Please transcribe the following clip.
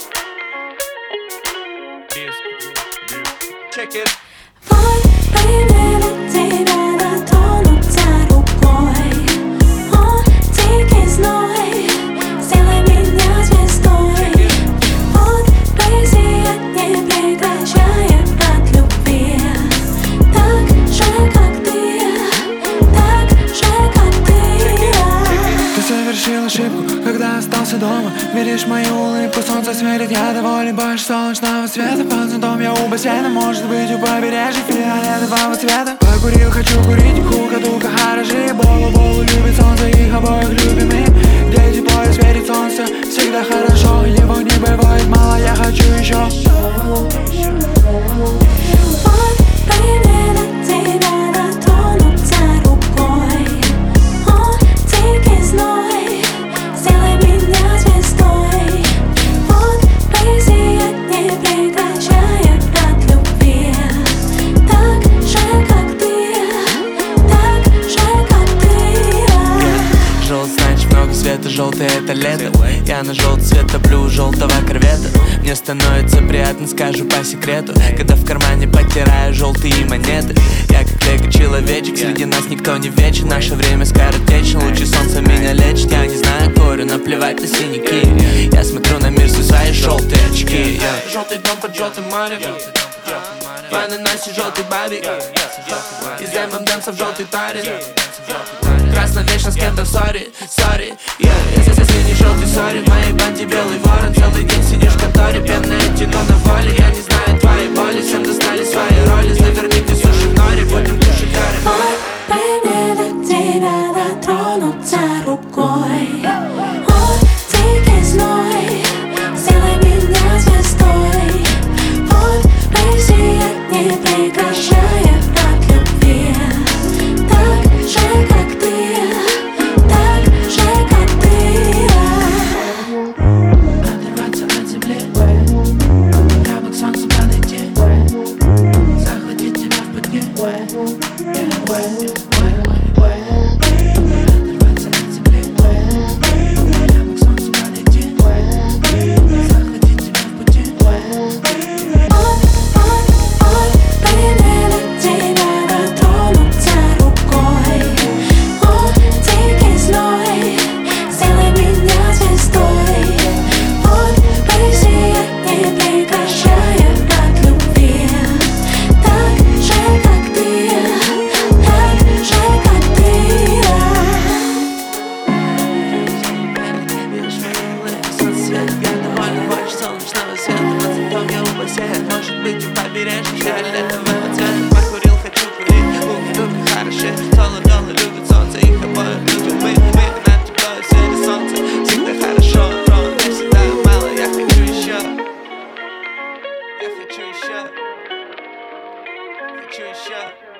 Check it. Вот примеры тебя дотронуться рукой. О, дикий зной, сделай меня звездой. Вот присиять, не прекращая от любви. Так же, как ты, так же, как ты. Ты совершил ошибку, когда остался дома. Видишь мою улыбку, солнце светит, я доволен больше солнечного света. Под зонтом я у бассейна, может быть у побережья фиолетового цвета. Покурил, хочу курить, хука-дука, хороши. Болу-болу любит солнце, их обоих любимый. Где тепло и светит солнце, всегда хорошо. Его не бывает мало, я хочу еще. Вот примеры тебя дотронуться рукой. О, дикий зной, сделай меня звездой. Вот присиять, не прекращая от любви. Так же, как ты, так же, как ты. Желтый, значит много света, желтый это лето. Я на желтый цвет топлю желтого корвета. Мне становится приятно, скажу по секрету, когда в кармане потираю желтые монеты. Я как лего-человечек, среди нас никто не вечен. Наше время скоротечно, лучи солнца меня лечат. Я не знаю, курю, наплевать на синяки. Я смотрю на мир сквозь свои желтые очки. Желтый дом под желтым морем, в ананасе желтый бабик, из ММДМСов желтый тарин. Красно вечно с кем-то в ссоре, сори. Если синий желтый сори, в моей банде белый ворон. Целый день сидишь в конторе, пенное тяну на воле. Я не знаю твоей боли, всем достали свои роли. Наверняка суши в норе, будем тушить горы. Вот примеры тебя дотронуться рукой. О, дикий зной, сделай меня звездой. Вот присиять, не прекращая от любви. Так же, как ты, так же, как ты. Оторваться от земли, прямо к солнцу подойти, захватить тебя в пути. Оторваться от земли, прямо к солнцу подойти, захватить тебя в пути. Вот примеры тебя дотронуться рукой. О, дикий зной, сделай меня звездой. Вот присиять, не прекращая от любви. Так же, как ты, так же, как ты. Видишь мои улыбки, солнце светит, я довольно больше солнечного света. Под зонтом я у бассейна, может быть у побережья фиолетового цвета. Покурил, хочу курить, хука-дука, хороши. Соло-долы любят солнце, их обоих любим мы. Мы на тепло и светит солнце, всегда хорошо. Ровно всегда мало, я хочу еще. Я хочу еще. Хочу еще.